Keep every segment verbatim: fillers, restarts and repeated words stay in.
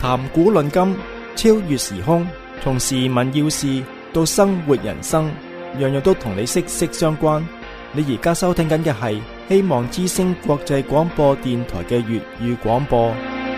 談古論今，超越時空，從時聞要事到生活人生，樣樣都同你息息相關。你而家收聽緊嘅係希望之聲國際廣播電台嘅粵語廣播。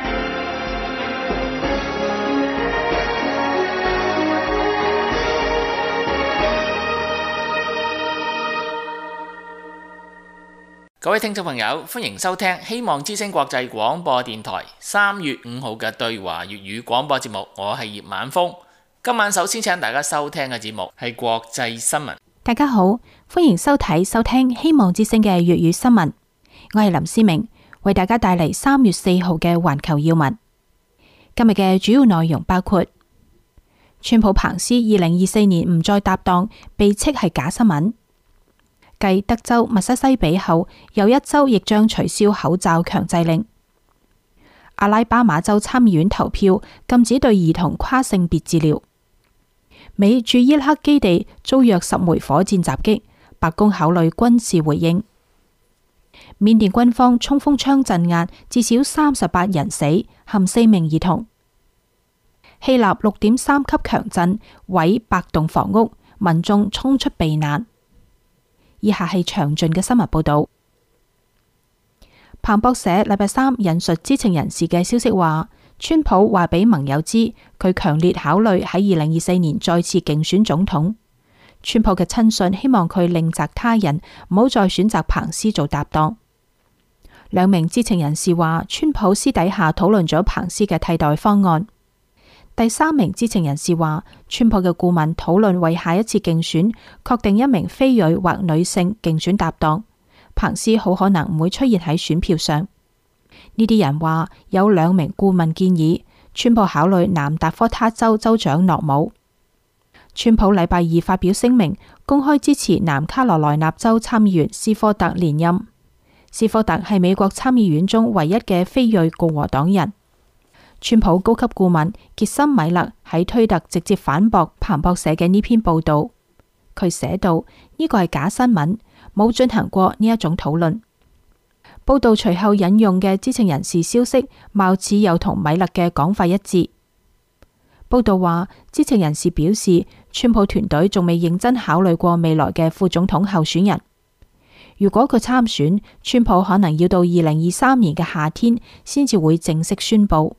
各位聽眾朋友，歡迎收聽希望之聲國際廣播電台三月五號嘅對華粵語廣播節目。我係葉晚風。今晚首先請大家收聽嘅節目係國際新聞。 大家好，歡迎收睇收聽希望之聲嘅粵語新聞。我係林思明，為大家帶嚟三月四號嘅環球要聞。今日嘅主要內容包括：川普彭斯二零二四年唔再搭檔，被斥係假新聞。繼德州、密西西比後，又一州亦將取消口罩強制令。阿拉巴馬州參議院投票禁止對兒童跨性別治療。美駐伊拉克基地遭約十枚火箭襲擊，白宮考慮軍事回應。緬甸軍方衝鋒槍鎮壓，至少三十八人死，含四名兒童。希臘六點三級強震毀百棟房屋，民眾衝出避難。以下係詳盡嘅新聞報道。彭博社禮拜三引述知情人士嘅消息話，川普話俾盟友知，佢強烈考慮喺二零二四年再次競選總統。川普嘅親信希望佢另擇他人，唔好再選擇彭斯做搭檔。兩名知情人士話，川普私底下討論咗彭斯嘅替代方案。第三名知情人士話，川普嘅顧問討論為下一次競選確定一名非裔或女性競選搭檔，彭斯好可能唔會出現喺選票上。呢啲人話有兩名顧問建議川普考慮南達科他州州長諾姆。川普禮拜二發表聲明，公開支持南卡羅來納州參議員斯科特連任。斯科特係美國參議院中唯一嘅非裔共和黨人。川普高級顧問傑森米勒喺推特直接反駁彭博社嘅呢篇報道。佢寫道：呢個係假新聞，冇進行過呢一種討論。報道隨後引用嘅知情人士消息，貌似又同米勒嘅講法一致。報道話，知情人士表示，川普團隊仲未認真考慮過未來嘅副總統候選人。如果佢參選，川普可能要到二零二三年嘅夏天先至會正式宣布。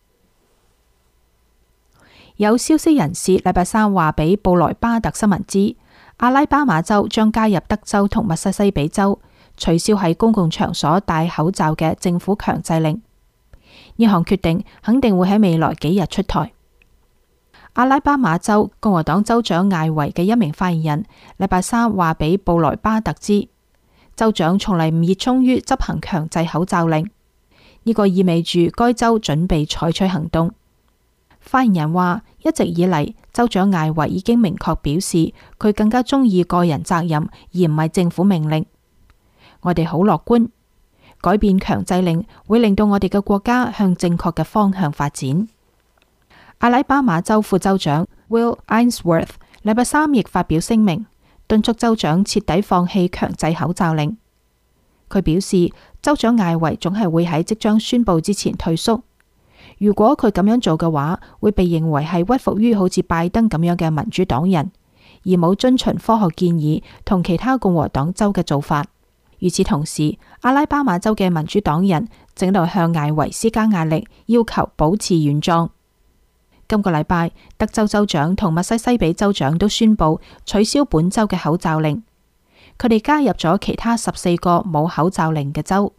有消息人士禮拜三話俾布萊巴特新聞知，阿拉巴馬州將加入德州同密西西比州，取消喺公共場所戴口罩嘅政府強制令。呢項決定肯定會喺未來幾日出台。阿拉巴馬州共和黨州長艾維嘅一名發言人禮拜三話俾布萊巴特知，州長從嚟唔熱衷於執行強制口罩令，呢個意味住該州準備採取行動。發言人話，一直以嚟，州長艾維已經明確表示，佢更加中意個人責任，而唔係政府命令。我哋好樂觀，改變強制令會令到我哋嘅國家向正確嘅方向發展。阿拉巴馬州副州長 Will Ainsworth 禮拜三亦發表聲明，敦促州長徹底放棄強制口罩令。佢表示，州長艾維總係會喺即將宣布之前退縮。如果佢咁樣做嘅話，會被認為係屈服於好似拜登咁樣嘅民主黨人，而冇遵循科學建議同其他共和黨州嘅做法。與此同時，阿拉巴馬州嘅民主黨人正在向艾維施加壓力，要求保持原狀。今個禮拜，德州州長同密西西比州長都宣布取消本州嘅口罩令，佢哋加入咗其他十四個冇口罩令嘅州。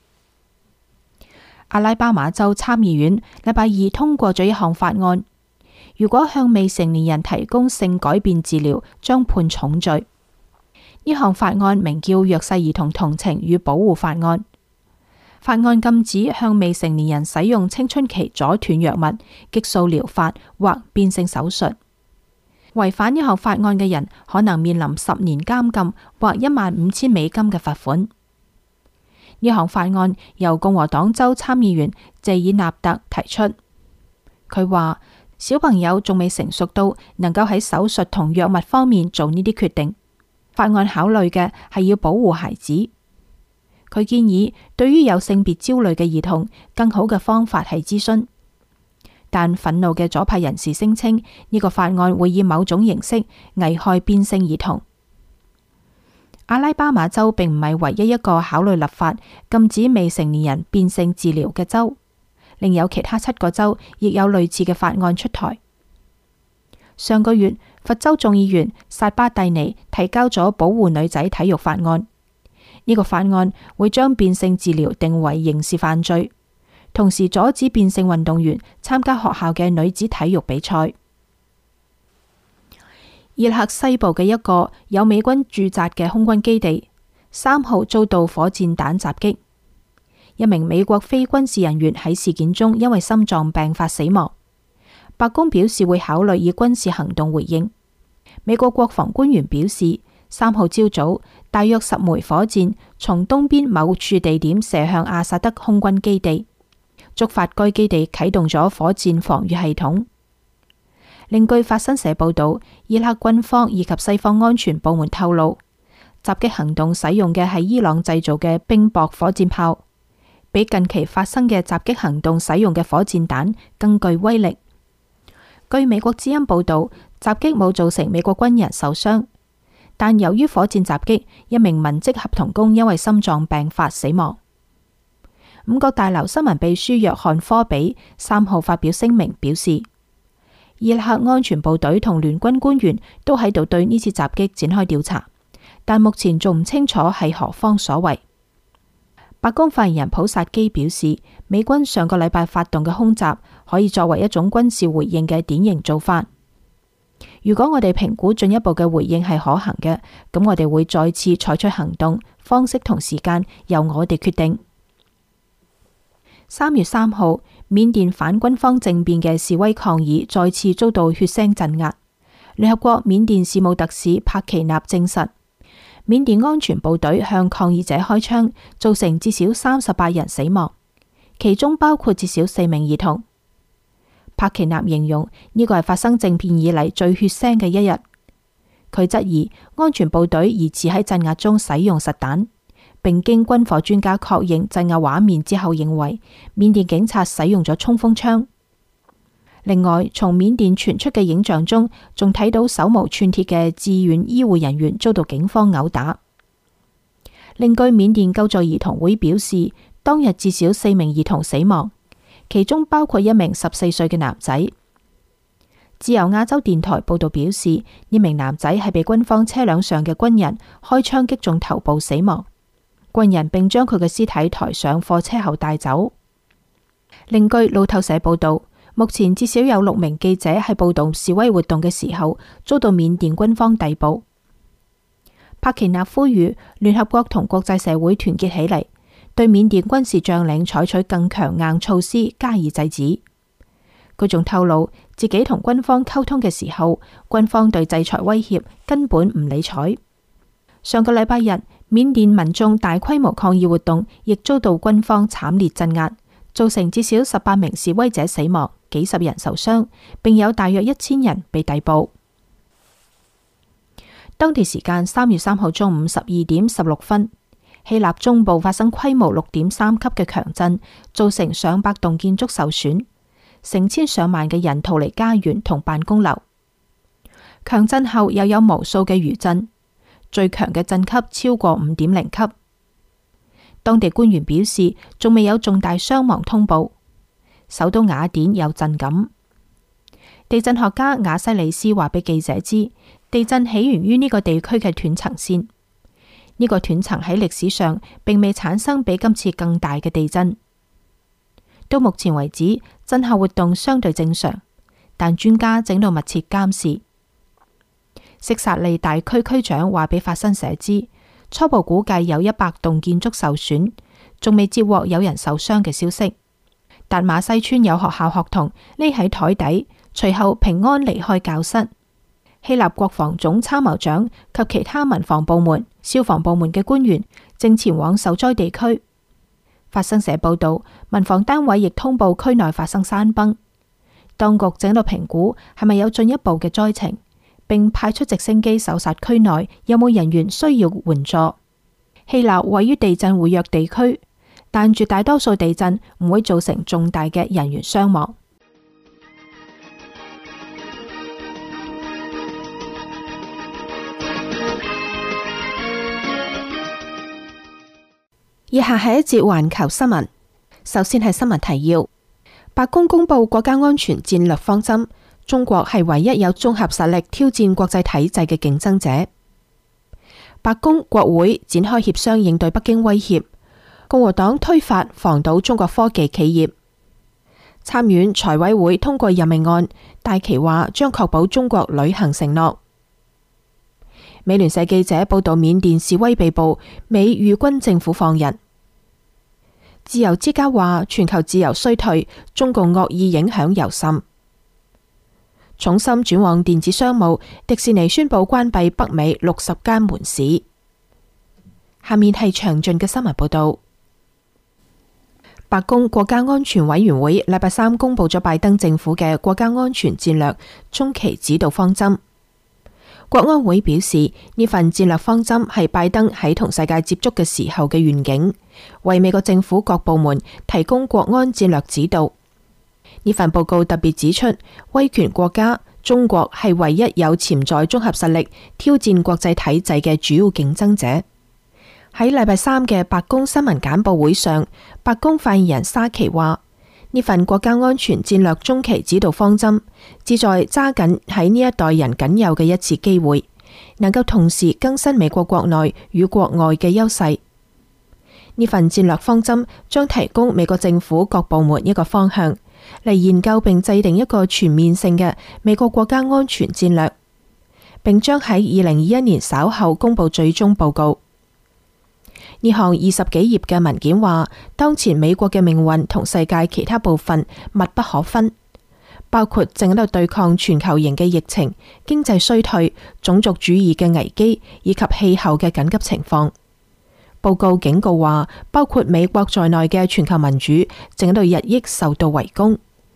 阿拉巴馬州參議院禮拜二通過咗一項法案，如果向未成年人提供性改變治療，將判重罪。呢項法案名叫《弱勢兒童同情與保護法案》。法案禁止向未成年人使用青春期阻斷藥物、激素療法或變性手術。違反呢項法案嘅人可能面臨十年監禁或一萬五千美金嘅罰款。呢項法案由共和黨州參議員謝爾納特提出，佢話小朋友仲未成熟到能夠喺手術同藥物方面做呢啲決定。法案考慮嘅係要保護孩子。佢建議對於有性別焦慮嘅兒童，更好嘅方法係諮詢。 但憤怒嘅左派人士聲稱呢個法案會以某種形式危害變性兒童。阿拉巴馬州並唔係唯一一個考慮立法禁止未成年人變性治療嘅州，另有其他七個州亦有類似嘅法案出台。上個月，佛州眾議員薩巴蒂尼提交咗保護女仔體育法案，呢個法案會將變性治療定為刑事犯罪，同時阻止變性運動員參加學校嘅女子體育比賽。伊拉克西部嘅一個有美軍駐紮嘅空軍基地，三號遭到火箭彈襲擊，一名美國非軍事人員喺事件中因為心臟病發死亡。白宮表示會考慮以軍事行動回應。美國國防官員表示，三號朝早大約十枚火箭從東邊某處地點射向阿薩德空軍基地，觸發該基地啟動咗火箭防禦系統。另據法新社報道，伊拉克軍方以及西方安全部門透露，襲擊行動使用嘅係伊朗製造嘅冰雹火箭炮，比近期發生嘅襲擊行動使用嘅火箭彈更具威力。據美國之音報道，襲擊冇造成美國軍人受傷，但由於火箭襲擊，一名文職合同工因為心臟病發死亡。五角大樓新聞秘書約翰科比三號發表聲明表示，伊拉克安全部隊同聯軍官員都喺度對呢次襲擊展開調查，但目前仲唔清楚係何方所為。白宮發言人普薩基表示，美軍上個禮拜發動嘅空襲可以作為一種軍事回應嘅典型做法。如果我哋評估進一步嘅回應係可行嘅，咁我哋會再次採取行動，方式同時間由我哋決定。三月三號，緬甸反軍方政變嘅示威抗議再次遭到血腥鎮壓。聯合國緬甸事務特使帕奇納證實，緬甸安全部隊向抗議者開槍，造成至少三十八人死亡，其中包括至少四名兒童。帕奇納形容呢個係發生政變以嚟最血腥嘅一日。佢質疑安全部隊疑似喺鎮壓中使用實彈，並經軍火專家確認鎮壓畫面之後，認為緬甸警察使用咗衝鋒槍。另外，從緬甸傳出嘅影像中，仲睇到手無寸鐵嘅志願醫護人員遭到警方毆打。另據緬甸救助兒童會表示，當日至少四名兒童死亡，其中包括一名十四歲嘅男仔。自由亞洲電台報道表示，呢名男仔係被軍方車輛上嘅軍人開槍擊中頭部死亡，軍人並將佢嘅屍體抬上貨車後帶走。另據路透社報道，目前至少有六名記者喺報道示威活動嘅時候遭到緬甸軍方逮捕。帕奇納呼籲聯合國同國際社會團結起嚟，對緬甸軍事將領採取更強硬措施加以制止。佢仲透露自己同軍方溝通嘅時候，軍方對制裁威脅根本唔理睬。上個禮拜日，緬甸民眾大規模抗議活動亦遭到軍方慘烈鎮壓，造成至少十八名示威者死亡，幾十人受傷，並有大約一千人被逮捕。當地時間三月三號中午十二點十六分，希臘中部發生規模六點三級嘅強震，造成上百棟建築受損，成千上萬嘅人逃離家園同辦公樓。強震後又有無數嘅餘震，最強嘅震級超過五點零級。當地官員表示，仲未有重大傷亡通報。首都雅典有震感。地震學家瓦西里斯話俾記者知，地震起源於呢個地區嘅斷層線。呢個斷層喺歷史上並未產生比今次更大嘅地震。到目前為止，震後活動相對正常，但專家正度密切監視。色薩利大區區長話俾法新社知，初步估計有一百棟建築受損，仲未接獲有人受傷嘅消息。達馬西村有學校學童匿喺台底，隨後平安離開教室。希臘國防總參謀長及其他民防部門、消防部門嘅官員正前往受災地區。法新社報道，民防單位亦通報區內發生山崩，當局正喺度評估係咪有進一步嘅災情，並派出直升機搜查區內有冇人員需要援助。希臘位於地震活躍地區，但絕大多數地震唔會造成重大嘅人員傷亡。 以下係一節環球新聞。首先係新聞提要：白宮公布國家安全戰略方針，中國係唯一有綜合實力挑戰國際體制嘅競爭者。白宮國會展開協商應對北京威脅，共和黨推法防堵中國科技企業。參院財委會通過任命案，戴琪話將確保中國履行承諾。美聯社記者報道緬甸示威被捕，美預軍政府放人。自由之家話全球自由衰退，中共惡意影響尤甚。重心轉往電子商務，迪士尼宣布關閉北美六十間門市。下面係詳盡嘅新聞報道。白宮國家安全委員會禮拜三公布咗拜登政府嘅國家安全戰略中期指導方針。國安會表示，呢份戰略方針係拜登喺同世界接觸嘅時候嘅願景，為美國政府各部門提供國安戰略指導。呢份報告特別指出，威權國家中國係唯一有潛在綜合實力挑戰國際體制嘅主要競爭者。喺禮拜三嘅白宮新聞簡報會上，白宮發言人沙奇話：呢份國家安全戰略中期指導方針，旨在揸緊喺呢一代人僅有嘅一次機會，能夠同時更新美國國內與國外嘅優勢。呢份戰略方針將提供美國政府各部門一個方向，嚟研究並制定一個全面性嘅美國國家安全戰略，並將喺二零二一年稍後公布最終報告。呢項二十幾頁嘅文件話，當前美國嘅命運同世界其他部分密不可分，包括正喺度對抗全球型嘅疫情、經濟衰退、種族主義嘅危機以及氣候嘅緊急情況。報告警告話，包括美國在內嘅全球民主正喺度日益受到圍攻。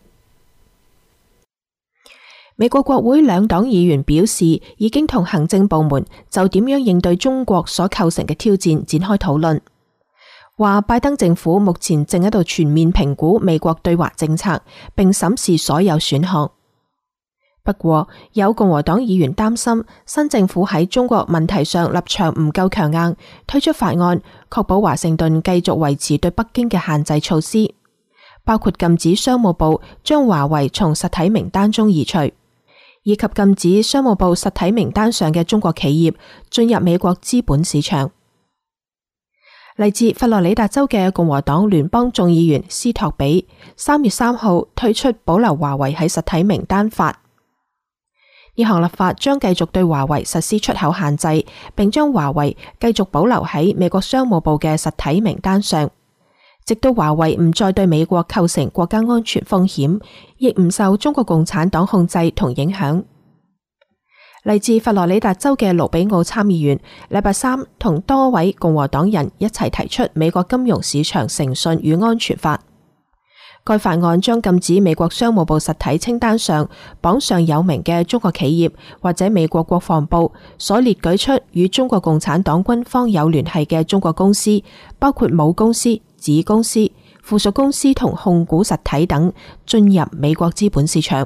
美國國會兩黨議員表示，已經同行政部門就點樣應對中國所構成嘅挑戰展開討論，話拜登政府目前正喺度全面評估美國對華政策，並審視所有選項。不過，有共和黨議員擔心新政府喺中國問題上立場唔夠強硬，推出法案確保華盛頓繼續維持對北京嘅限制措施，包括禁止商務部將華為從實體名單中移除，以及禁止商務部實體名單上嘅中國企業進入美國資本市場。嚟自佛羅里達州嘅共和黨聯邦眾議員斯托比三月三號推出保留華為喺實體名單法。呢項立法將繼續對華為實施出口限制，並將華為繼續保留喺美國商務部嘅實體名單上，直到華為唔再對美國構成國家安全風險，亦唔受中國共產黨控制同影響。嚟自佛羅里達州嘅盧比奧參議員禮拜三同多位共和黨人一齊提出美國金融市場誠信與安全法。該法案將禁止美國商務部實體清單上榜上有名嘅中國企業或者美國國防部所列舉出與中國共產黨軍方有聯繫嘅中國公司，包括母公司、子公司、附屬公司同控股實體等進入美國資本市場。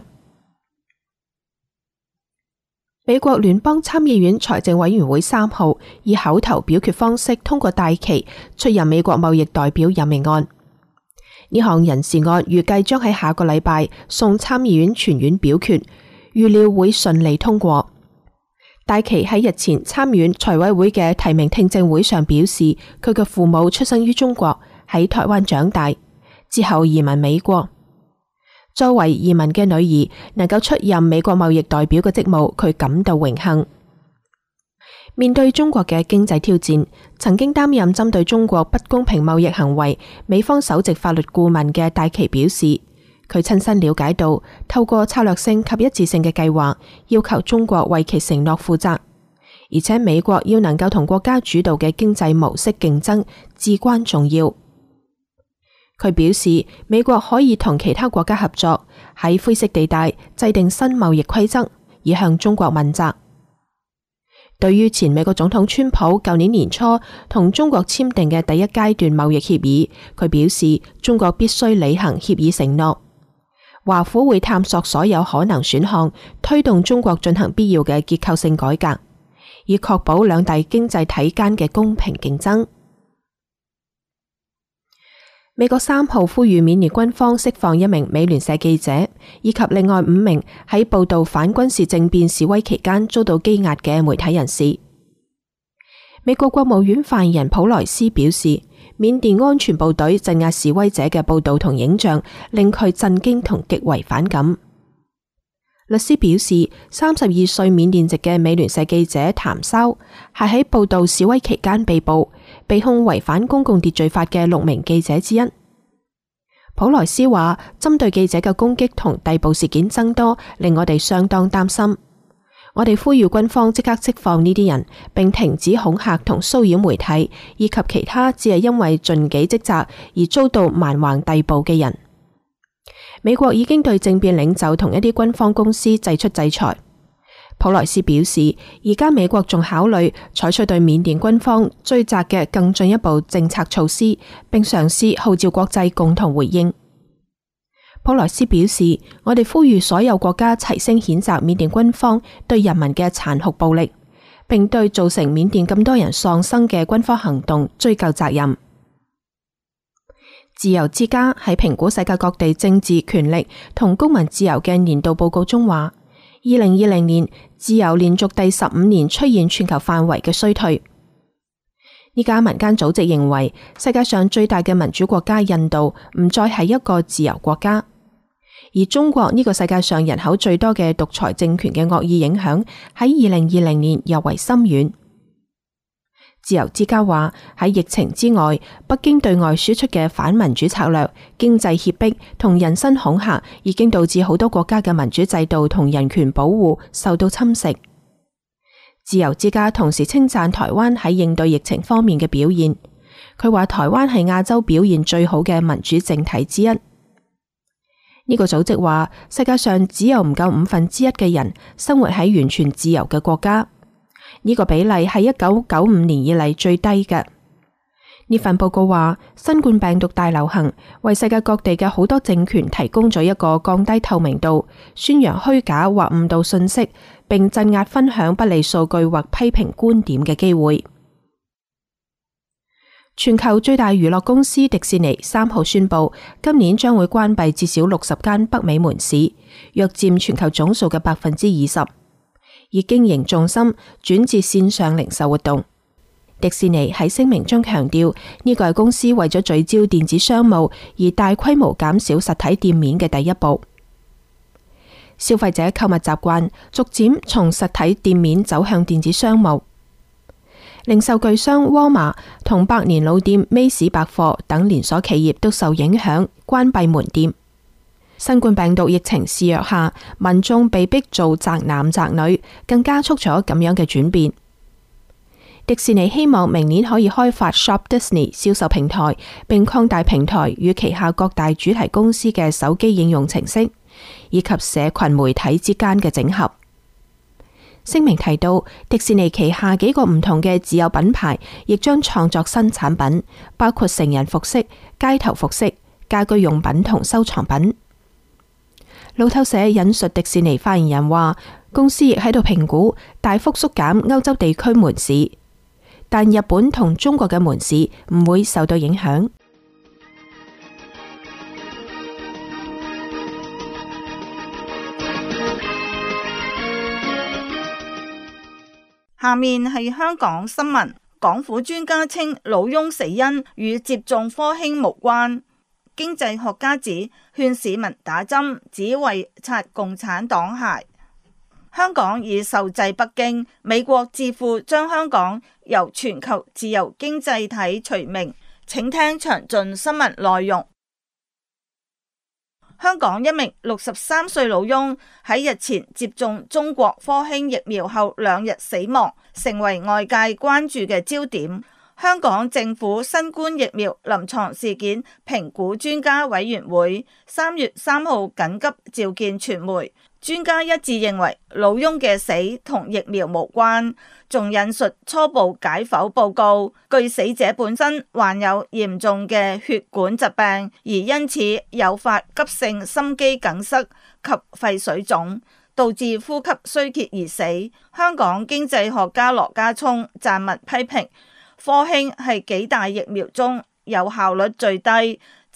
美國聯邦參議院財政委員會三號以口頭表決方式通過戴琪出任美國貿易代表任命案。呢項人事案預計將喺下個禮拜送參議院全院表決，預料會順利通過。戴琪喺日前參院財委會嘅提名聽證會上表示，佢嘅父母出生於中國，喺台灣長大，之後移民美國。作為移民嘅女兒，能夠出任美國貿易代表嘅職務，佢感到榮幸。面對中國嘅經濟挑戰，曾經擔任針對中國不公平貿易行為美方首席法律顧問嘅戴琪表示，佢親身了解到，透過策略性及一致性嘅計劃，要求中國為其承諾負責，而且美國要能夠同國家主導嘅經濟模式競爭至關重要。佢表示，美國可以同其他國家合作，喺灰色地帶制定新貿易規則，以向中國問責。對於前美國總統川普舊年年初同中國簽訂嘅第一階段貿易協議，佢表示中國必須履行協議承諾。華府會探索所有可能選項，推動中國進行必要嘅結構性改革，以確保兩大經濟體間嘅公平競爭。 美國三號呼籲緬甸軍方釋放一名美聯社記者，以及另外五名喺報道反軍事政變示威期間遭到羈押嘅媒體人士。美國國務院發言人普萊斯表示，緬甸安全部隊鎮壓示威者嘅報道同影像令佢震驚同極為反感。律師表示，三十二歲緬甸籍嘅美聯社記者譚修係喺報道示威期間被捕，被控違反公共秩序法嘅六名記者之一。普萊斯話，針對記者嘅攻擊同逮捕事件增多，令我哋相當擔心。我哋呼籲軍方即刻釋放呢啲人，並停止恐嚇同騷擾媒體，以及其他只係因為盡己職責而遭到蠻橫逮捕嘅人。美國已經對政變領袖同一啲軍方公司祭出制裁。普萊斯表示，而家美國仲考慮採取對緬甸軍方追責嘅更進一步政策措施，並嘗試號召國際共同回應。普萊斯表示，我哋呼籲所有國家齊聲譴責緬甸軍方對人民嘅殘酷暴力，並對造成緬甸咁多人喪生嘅軍方行動追究責任。自由之家喺評估世界各地政治權力同公民自由嘅年度報告中話，二零二零年自由連續第十五年出現全球範圍嘅衰退。呢家民間組織認為，世界上最大嘅民主國家印度唔再係一個自由國家，而中國呢個世界上人口最多嘅獨裁政權嘅惡意影響喺二零二零年尤為深遠。自由之家話，喺疫情之外，北京對外輸出嘅反民主策略、經濟脅迫同人身恐嚇，已經導致好多國家嘅民主制度同人權保護受到侵蝕。自由之家同時稱讚台灣喺應對疫情方面嘅表現，佢話台灣係亞洲表現最好嘅民主政體之一。呢個組織話，世界上只有唔夠五分之一嘅人生活喺完全自由嘅國家。呢個比例係一九九五年以嚟最低嘅。呢份報告話，新冠病毒大流行為世界各地嘅好多政權提供咗一個降低透明度、宣揚虛假或誤導信息，並鎮壓分享不利數據或批評觀點嘅機會。全球最大娛樂公司迪士尼三號宣布，今年將會關閉至少六十間北美門市，約佔全球總數嘅百分之二十。以經營重心轉至線上零售活動。迪士尼喺聲明中強調，呢個係公司為咗聚焦電子商務而大規模減少實體店面嘅第一步。消費者購物習慣逐漸從實體店面走向電子商務。零售巨商沃爾瑪同百年老店美士百貨等連鎖企業都受影響，關閉門店。新冠病毒疫情肆虐下，民眾被逼做宅男宅女，更加速咗咁樣嘅轉變。迪士尼希望明年可以開發 Shop Disney 銷售平台，並擴大平台與旗下各大主題公司嘅手機應用程式，以及社群媒體之間嘅整合。聲明提到，迪士尼旗下幾個唔同嘅自有品牌亦將創作新產品，包括成人服飾、街頭服飾、家居用品同收藏品。路透社引述迪士尼發言人話，公司亦喺度評估大幅縮減歐洲地區門市，但日本同中國嘅門市唔會受到影響。 下面係香港新聞，港府專家稱老翁死因與接種科興無關。經濟學家指勸市民打針只為擦共產黨鞋。香港已受制北京，美國智庫將香港由全球自由經濟體除名。請聽詳盡新聞內容。香港一名六十三歲老翁喺日前接種中國科興疫苗後兩日死亡，成為外界關注嘅焦點。香港政府新冠疫苗臨床事件評估專家委員會三月三號緊急召見傳媒，專家一致認為老翁嘅死同疫苗無關，仲引述初步解剖報告，據死者本身患有嚴重嘅血管疾病，而因此誘發急性心肌梗塞及肺水腫，導致呼吸衰竭而死。香港經濟學家羅家聰撰文批評，科興係幾大疫苗中有效率最低，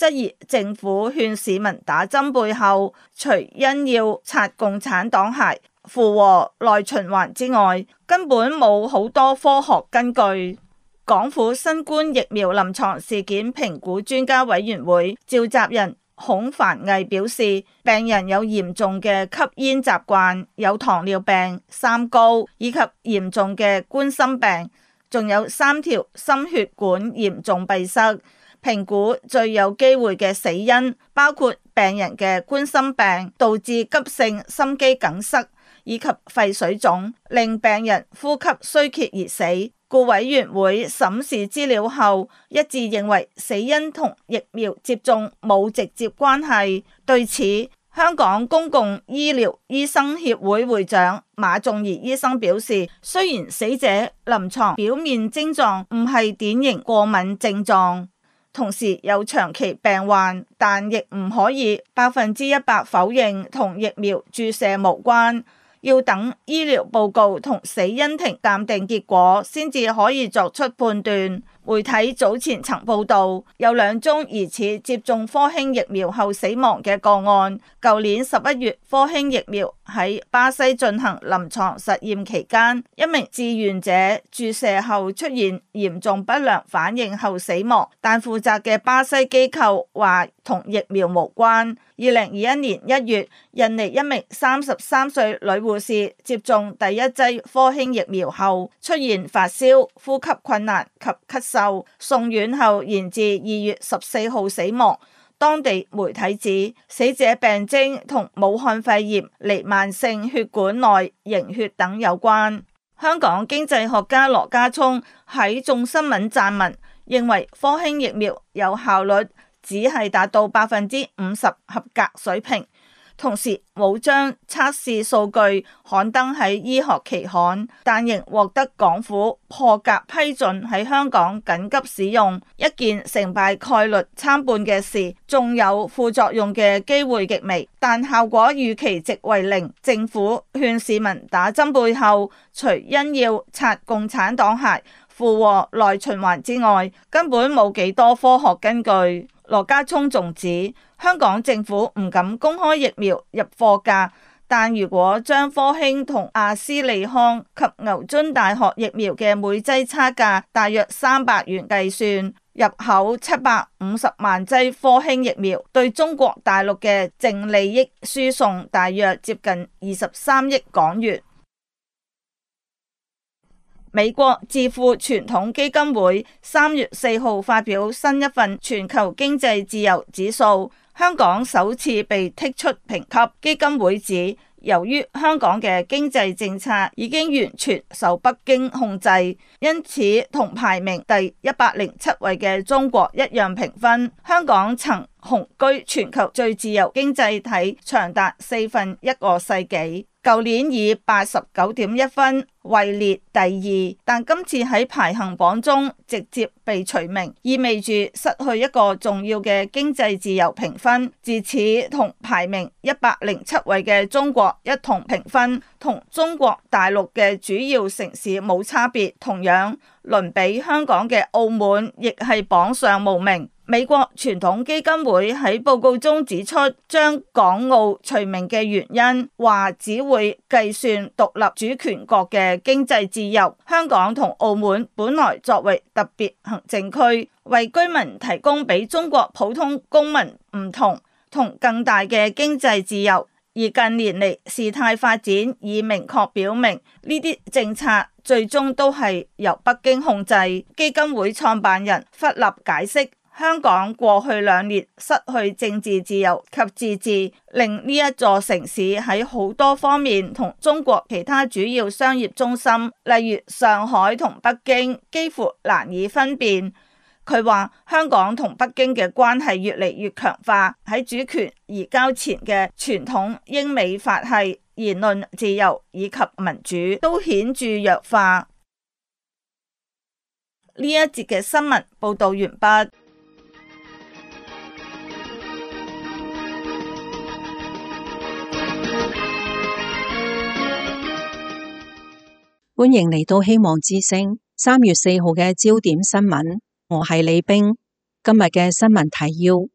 質疑政府勸市民打針背後，除因要擦共產黨鞋、符合內循環之外，根本冇好多科學根據。港府新冠疫苗臨床事件評估專家委員會召集人孔繁毅表示，病人有嚴重嘅吸煙習慣，有糖尿病、三高以及嚴重嘅冠心病，仲有三條心血管嚴重閉塞。評估最有機會嘅死因包括病人嘅冠心病導致急性心肌梗塞以及肺水腫，令病人呼吸衰竭而死。故委員會審視資料後一致認為死因同疫苗接種冇直接關係。對此，香港公共醫療醫生協會會長馬仲儀醫生表示，雖然死者臨床表面症狀唔係典型過敏症狀，同時有長期病患，但亦唔可以百分之一百否認同疫苗注射無關。要等醫療報告同死因庭鑑定結果先至可以作出判斷。媒體早前曾報道有兩宗疑似接種科興疫苗後死亡嘅個案。舊年十一月，科興疫苗喺巴西進行臨床實驗期間，一名志願者注射後出現嚴重不良反應後死亡，但負責嘅巴西機構話同疫苗無關。二零二一年一月，印尼一名三十三歲女護士接種第一劑科興疫苗後出現發燒、呼吸困難及咳嗽，送院後延至二月十四號死亡。當地媒體指死者病徵同武漢肺炎、彌漫性血管內凝血等有關。香港經濟學家羅家聰喺眾新聞撰文，認為科興疫苗有效率只係達到百分之五十合格水平，同時冇將測試數據刊登喺醫學期刊，但仍獲得港府破格批准喺香港緊急使用。一件成敗概率參半嘅事，仲有副作用嘅機會極微，但效果預期值為零。政府勸市民打針背後，除因要擦共產黨鞋、符合內循環之外，根本冇幾多科學根據。羅家聰仲指，香港政府唔敢公開疫苗入貨價，但如果將科興同阿斯利康及牛津大學疫苗嘅每劑差價大約三百元計算，入口七百五十萬劑科興疫苗，對中國大陸嘅淨利益輸送大約接近二十三億港元。美國智庫傳統基金會三月四號發表新一份全球經濟自由指數，香港首次被剔出評級。基金會指，由於香港嘅經濟政策已經完全受北京控制，因此同排名第一百零七位嘅中國一樣評分。香港曾雄居全球最自由經濟體長達四分一個世紀。舊年以八十九點一分位列第二，但今次喺排行榜中直接被除名，意味住失去一個重要嘅經濟自由評分。自此同排名一百零七位嘅中國一同評分，同中國大陸嘅主要城市冇差別。同樣鄰比香港嘅澳門亦係榜上無名。美國傳統基金會喺報告中指出，將港澳除名嘅原因，話只會計算獨立主權國嘅經濟自由。香港同澳門本來作為特別行政區，為居民提供比中國普通公民唔同同更大嘅經濟自由，而近年嚟事態發展已明確表明，呢啲政策最終都係由北京控制。基金會創辦人弗立解釋，香港過去兩年失去政治自由及自治，令呢一座城市喺好多方面同中國其他主要商業中心，例如上海同北京，幾乎難以分辨。佢話香港同北京嘅關係越嚟越強化，喺主權移交前嘅傳統英美法系、言論自由以及民主都顯著弱化。呢一節嘅新聞報道完畢。 歡迎嚟到希望之聲三月四號嘅焦點新聞，我係李冰。今日嘅新聞提要：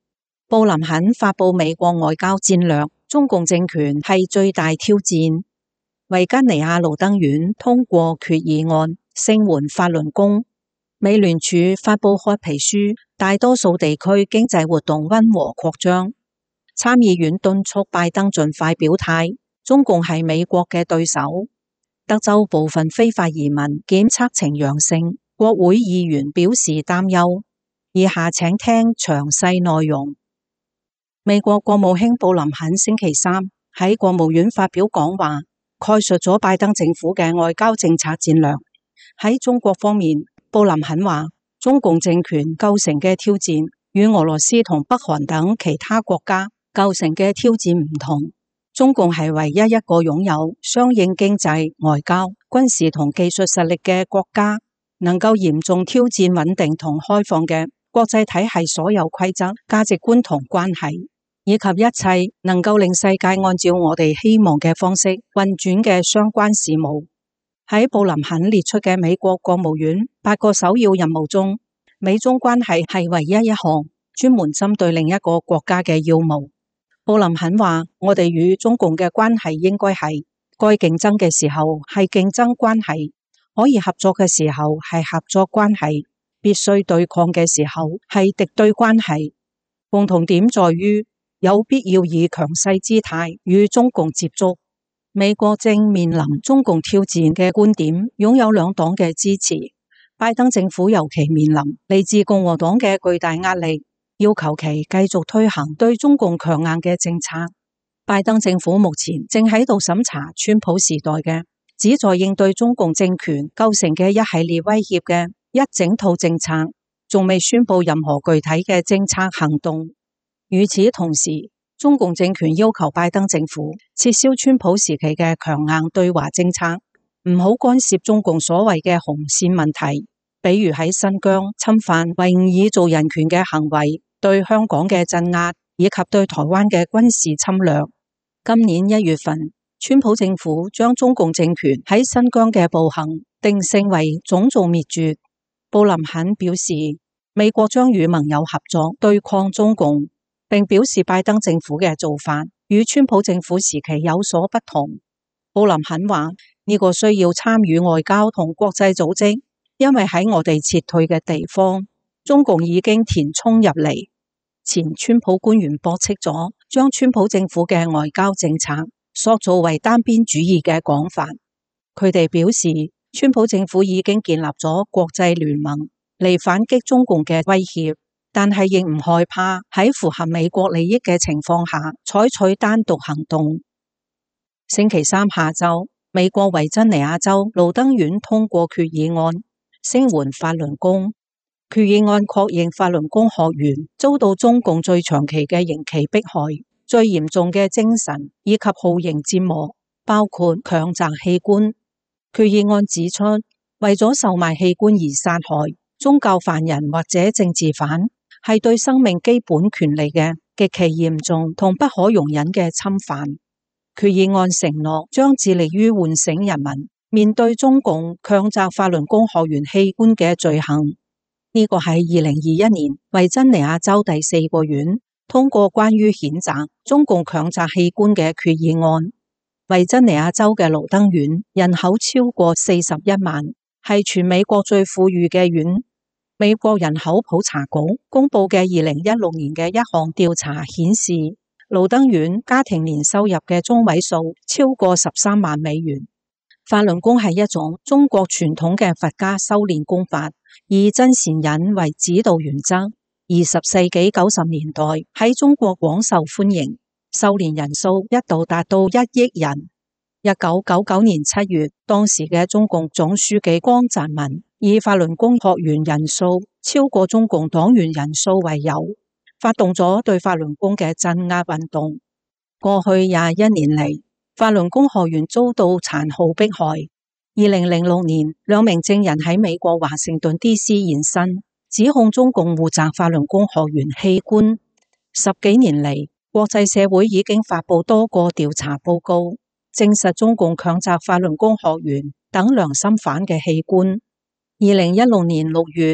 布林肯發布美國外交戰略，中共政權係最大挑戰。維吉尼亞盧登縣通過決議案，聲援法輪功。美聯儲發布褐皮書，大多數地區經濟活動溫和擴張。參議院敦促拜登盡快表態，中共係美國嘅對手。德州部分非法移民檢測呈陽性，國會議員表示擔憂。以下請聽詳細內容。美國國務卿布林肯星期三喺國務院發表講話，概述咗拜登政府嘅外交政策戰略。喺中國方面，布林肯話，中共政權構成嘅挑戰與俄羅斯同北韓等其他國家構成嘅挑戰唔同。中共係唯一一個擁有相應經濟、外交、軍事同技術實力嘅國家，能夠嚴重挑戰穩定同開放嘅國際體系所有規則、價值觀同關係，以及一切能夠令世界按照我哋希望嘅方式運轉嘅相關事務。喺布林肯列出嘅美國國務院八個首要任務中，美中關係係唯一一項專門針對另一個國家嘅要務。布林肯話，我哋與中共嘅關係應該係該競爭嘅時候係競爭關係，可以合作嘅時候係合作關係，必須對抗嘅時候係敵對關係。共同點在於有必要以強勢姿態與中共接觸。美國正面臨中共挑戰嘅觀點擁有兩黨嘅支持，拜登政府尤其面臨嚟自共和黨嘅巨大壓力，要求其繼續推行對中共強硬嘅政策。拜登政府目前正喺度審查川普時代嘅旨在應對中共政權構成嘅一系列威脅嘅一整套政策，仲未宣布任何具體嘅政策行動。與此同時，中共政權要求拜登政府撤銷川普時期嘅強硬對華政策，唔好干涉中共所謂嘅紅線問題，比如喺新疆侵犯維吾爾族人權嘅行為，對香港嘅鎮壓，以及對台灣嘅軍事侵略。今年一月份，川普政府將中共政權喺新疆嘅暴行定性為種族滅絕。布林肯表示，美國將與盟友合作對抗中共，並表示拜登政府嘅做法與川普政府時期有所不同。布林肯話，呢個需要參與外交同國際組織，因為喺我哋撤退嘅地方，中共已經填充入嚟。前川普官員駁斥咗將川普政府嘅外交政策塑造為單邊主義嘅講法。佢哋表示，川普政府已經建立咗國際聯盟嚟反擊中共嘅威脅，但係亦唔害怕喺符合美國利益嘅情況下採取單獨行動。星期三下晝，美國維珍尼亞州盧登縣通過決議案，聲援法輪功。決議案確認法輪功學員遭到中共最長期嘅刑期迫害，最嚴重嘅精神以及酷刑折磨，包括強摘器官。決議案指出，為咗售賣器官而殺害宗教犯人或者政治犯，係對生命基本權利嘅極其嚴重同不可容忍嘅侵犯。決議案承諾將致力於喚醒人民面對中共強摘法輪功學員器官嘅罪行。呢個係二零二一年維珍尼亞州第四個縣通過關於譴責中共強摘器官嘅決議案。維珍尼亞州嘅盧登縣人口超過四十一萬，係全美國最富裕嘅縣。美國人口普查局公布嘅二零一六年嘅一項調查顯示，盧登縣家庭年收入嘅中位數超過十三萬美元。法輪功係一種中國傳統嘅佛家修煉功法，以真善忍為指導原則。二十世紀九十年代喺中國廣受歡迎，修煉人數一度達到一億人。一九九九年七月，當時嘅中共總書記江澤民以法輪功學員人數超過中共黨員人數為由，發動咗對法輪功嘅鎮壓運動。過去廿一年嚟，法輪功學員遭到殘酷迫害。二零零六年，兩名證人喺美國華盛頓 D C 現身，指控中共護摘法輪功學員器官。十幾年嚟，國際社會已經發布多個調查報告，證實中共強摘法輪功學員等良心犯嘅器官。二零一六年六月，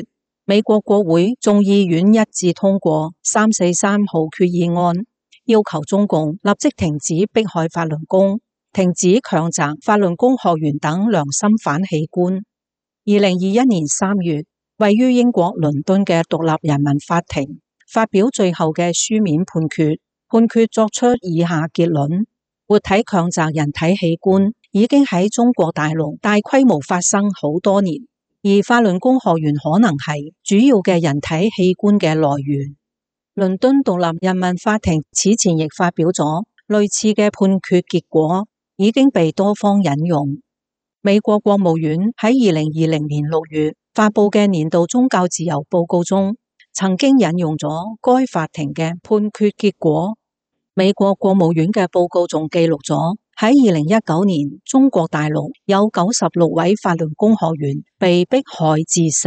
美國國會眾議院一致通過三四三號決議案，要求中共立即停止迫害法輪功，停止強責法輪功學員等良心反器官。二零二一年三月，位於英國倫敦嘅獨立人民法庭發表最後嘅書面判決，判決作出以下結論：活體強責人體器官已經喺中國大陸大規模發生好多年，而法輪功學員可能係主要嘅人體器官嘅來源。倫敦獨立人民法庭此前亦發表咗類似嘅判決結果，已經被多方引用。美國國務院喺二零二零年六月發布嘅年度宗教自由報告中，曾經引用咗該法庭嘅判決結果。美國國務院嘅報告仲記錄咗喺二零一九年中國大陸有九十六位法輪功學員被迫害致死。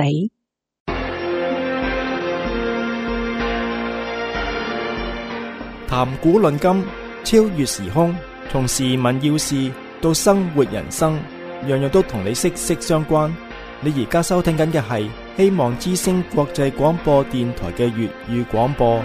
談古論今，超越時空，從時聞要事到生活人生，樣樣都同你息息相關。你而家收聽緊嘅係希望之聲國際廣播電台嘅粵語廣播。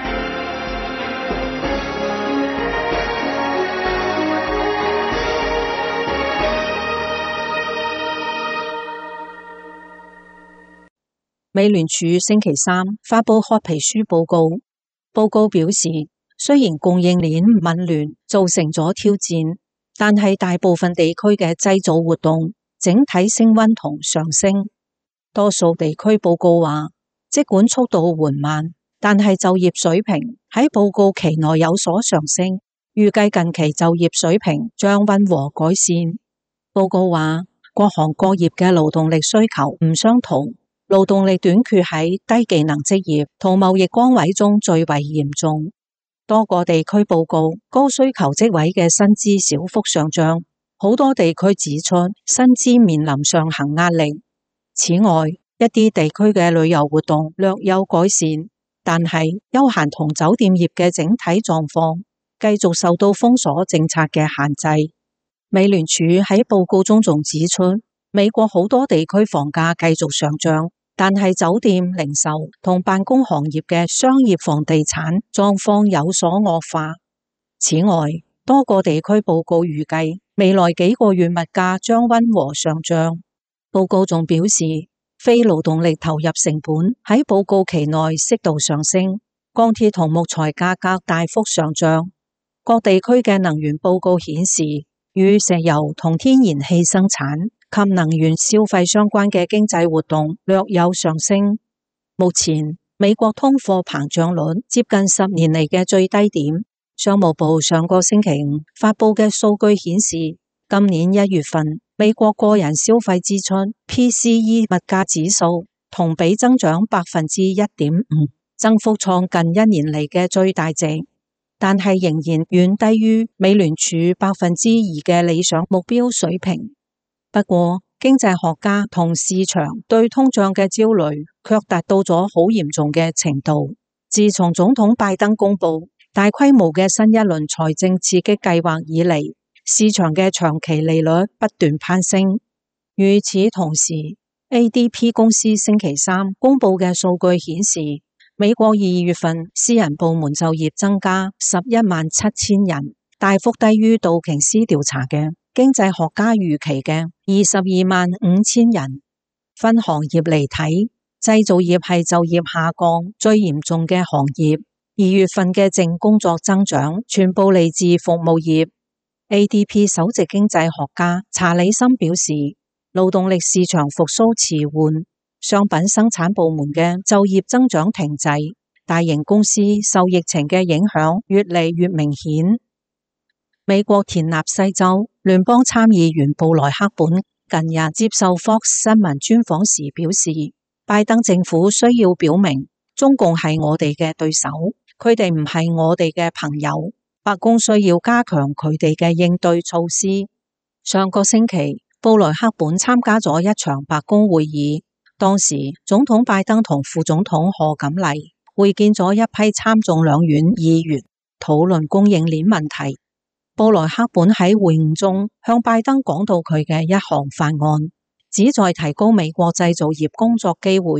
美聯儲星期三發佈褐皮書報告，報告表示，雖然供應鏈紊亂造成咗挑戰，但係大部分地區嘅製造活動整體升溫同上升。多數地區報告話，儘管速度緩慢，但係就業水平喺報告期內有所上升，預計近期就業水平將溫和改善。報告話，各行各業嘅勞動力需求唔相同，勞動力短缺喺低技能職業同貿易崗位中最為嚴重。多個地區報告高需求職位嘅薪資小幅上漲，好多地區指出薪資面臨上行壓力。此外，一啲地區嘅旅遊活動略有改善，但係休閒同酒店業嘅整體狀況繼續受到封鎖政策嘅限制。美聯儲喺報告中仲指出，美國好多地區房價繼續上漲，但係酒店、零售同辦公行業嘅商業房地產狀況有所惡化。此外，多個地區報告預計未來幾個月物價將溫和上漲。報告仲表示，非勞動力投入成本喺報告期內適度上升，鋼鐵同木材價格大幅上漲。各地區嘅能源報告顯示，與石油同天然氣生產及能源消費相關嘅經濟活動略有上升。目前，美國通貨膨脹率接近十年嚟嘅最低點。商務部上個星期五發佈嘅數據顯示，今年一月份美國個人消費支出 P C E 物價指數同比增長百分之一點五，增幅創近一年嚟嘅最大值，但係仍然遠低於美聯儲百分之二嘅理想目標水平。不過，經濟學家同市場對通脹嘅焦慮卻達到咗好嚴重嘅程度。自從總統拜登公布大規模嘅新一輪財政刺激計劃以嚟，市場嘅長期利率不斷攀升。與此同時， A D P 公司星期三公布嘅數據顯示，美國二月份私人部門就業增加十一萬七千人，大幅低於道瓊斯調查嘅經濟學家預期嘅二十二萬五千人。分行業嚟睇，製造業係就業下降最嚴重嘅行業。二月份嘅淨工作增長全部嚟自服務業。A D P 首席經濟學家查理森表示，勞動力市場復甦遲緩，商品生產部門嘅就業增長停滯，大型公司受疫情嘅影響越嚟越明顯。美國田納西州聯邦參議員布萊克本近日接受 Fox 新聞專訪時表示，拜登政府需要表明中共係我哋嘅對手，佢哋唔係我哋嘅朋友。白宮需要加強佢哋嘅應對措施。上個星期，布萊克本參加咗一場白宮會議，當時總統拜登同副總統賀錦麗會見咗一批參眾兩院議員，討論供應鏈問題。布萊克本喺會晤中向拜登講到佢嘅一項法案，旨在提高美國製造業工作機會，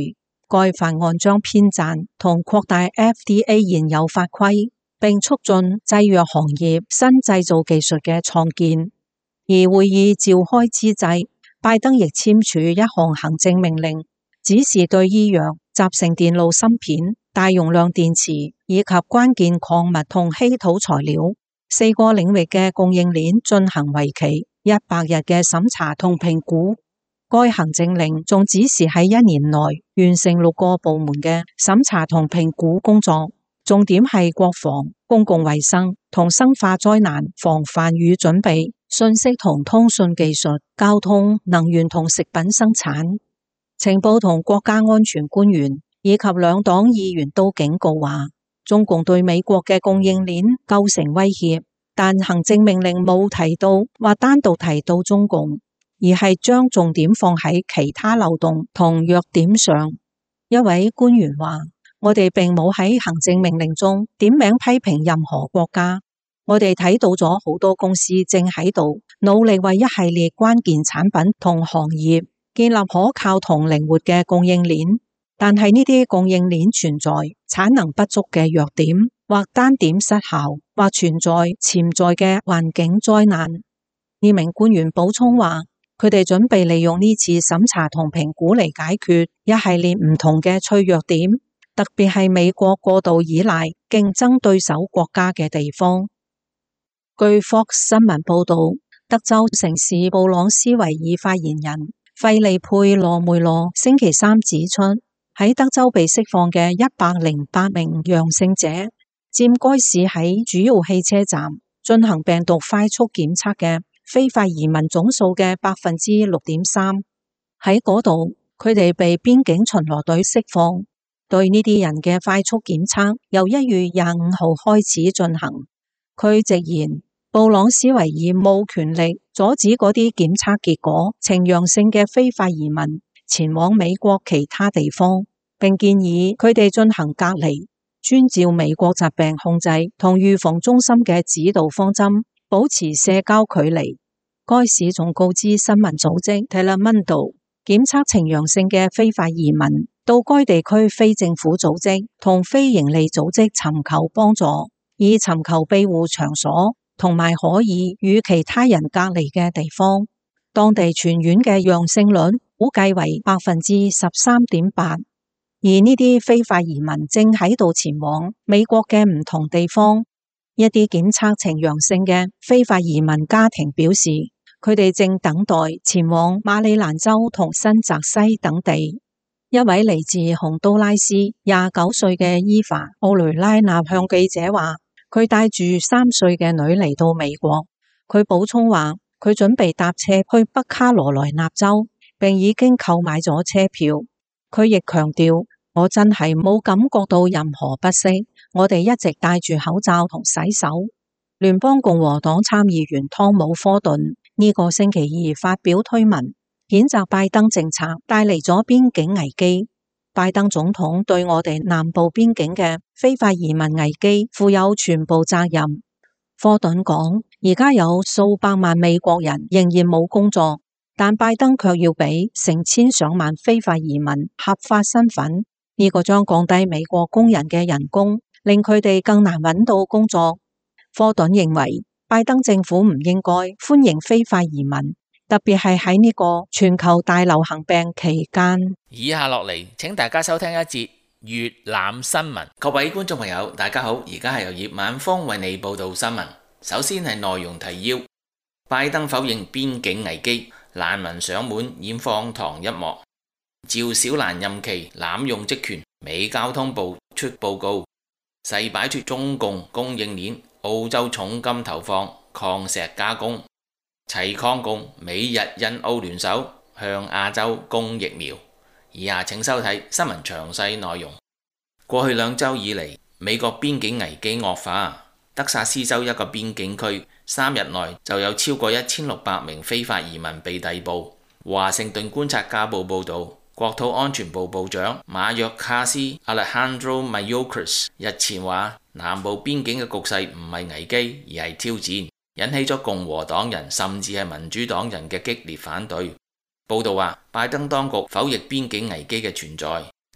該法案將編撰同擴大 F D A 現有法規，並促進製藥行業新製造技術嘅創建。而會議召開之際，拜登亦簽署一項行政命令，指示對醫藥、集成電路芯片、大容量電池以及關鍵礦物同稀土材料四個領域嘅供應鏈進行為期一百日嘅審查同評估。該行政令仲指示喺一年內完成六個部門嘅審查同評估工作，重點係國防、公共衛生同生化災難防範與準備、信息同通訊技術、交通、能源同食品生產。情報同國家安全官員以及兩黨議員都警告話，中共對美國嘅供應鏈構成威脅，但行政命令冇提到或單獨提到中共，而係將重點放喺其他漏洞同弱點上。一位官員話，我哋並冇喺行政命令中點名批評任何國家，我哋睇到咗好多公司正喺度努力為一系列關鍵產品同行業建立可靠同靈活嘅供應鏈，但係呢啲供應鏈存在產能不足嘅弱點，或單點失效，或存在潛在嘅環境災難。呢名官員補充話，佢哋準備利用呢次審查同評估嚟解決一系列唔同嘅脆弱點，特別係美國過度依賴競爭對手國家嘅地方。據 Fox 新聞報道，德州城市布朗斯維爾發言人費利佩羅梅羅星期三指出，喺德州被釋放嘅一百零八名陽性者，佔該市喺主要汽車站進行病毒快速檢測嘅非法移民總數嘅百分之六點三。喺嗰度，佢哋被邊境巡邏隊釋放。對呢啲人嘅快速檢測由一月廿五號開始進行。佢直言，布朗斯維爾冇權力阻止嗰啲檢測結果呈陽性嘅非法移民前往美國其他地方，並建議佢哋進行隔離，遵照美國疾病控制同預防中心嘅指導方針，保持社交距離。該市仲告知新聞組織 Telemundo， 檢測呈陽性嘅非法移民到該地區非政府組織同非營利組織尋求幫助，以尋求庇護場所同埋可以與其他人隔離嘅地方。當地全院嘅陽性率估計為百分之十三點八，而呢啲非法移民正喺度前往美國嘅唔同地方。一啲檢測呈陽性嘅非法移民家庭表示，佢哋正等待前往馬里蘭州同新澤西等地。一位嚟自洪都拉斯廿九歲嘅伊凡奧雷拉納向記者話，佢帶住三歲嘅女嚟到美國。佢補充話，佢準備搭車去北卡羅來納州，並已經購買咗車票。佢亦強調，我真係冇感覺到任何不適，我哋一直戴住口罩同洗手。聯邦共和黨參議員湯姆科頓呢個星期二發表推文，譴責拜登政策帶嚟咗邊境危機。拜登總統對我哋南部邊境嘅非法移民危機負有全部責任。科頓講，而家有數百萬美國人仍然冇工作，但拜登卻要俾成千上萬非法移民合法身份，呢個將降低美國工人嘅人工，令佢哋更難揾到工作。科頓認為，拜登政府唔應該歡迎非法移民，特別係喺呢個全球大流行病期間。 以下落嚟，請大家收聽一節粵覽新聞。各位觀眾朋友，大家好，而家係由葉晚峰為你報道新聞。首先係內容提要：拜登否認邊境危機，難民上門演荒唐一幕；趙小蘭任期濫用職權，美交通部出報告，誓擺脫中共供應鏈，澳洲重金投放礦石加工。齊抗共，美日印澳聯手向亞洲供疫苗。以下請收睇新聞詳細內容。過去兩週以嚟，美國邊境危機惡化，德薩斯州一個邊境區三日內就有超過一千六百名非法移民被逮捕。華盛頓觀察家報報導，國土安全部部長馬約卡斯 Alejandro Mayorkas 日前話，南部邊境嘅局勢唔係危機，而係挑戰，引起咗共和黨人甚至係民主黨人嘅激烈反對。報道話，拜登當局否認邊境危機嘅存在，